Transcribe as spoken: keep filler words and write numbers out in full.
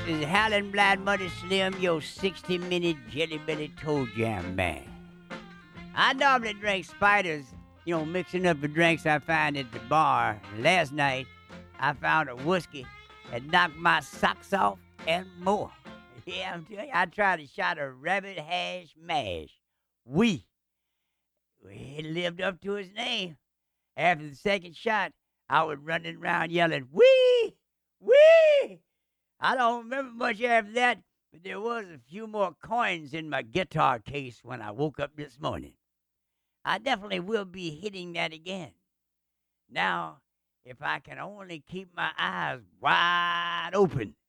This is Howlin' Blind Muddy Slim, your sixty minute Jelly Belly Toe Jam man. I normally drink spiders, you know, mixing up the drinks I find at the bar. Last night, I found a whiskey that knocked my socks off and more. Yeah, I'm telling you, I tried a shot of rabbit hash mash. We. It lived up to its name. After the second shot, I was running around yelling, wee, wee. I don't remember much after that, but there was a few more coins in my guitar case when I woke up this morning. I definitely will be hitting that again. Now, if I can only keep my eyes wide open.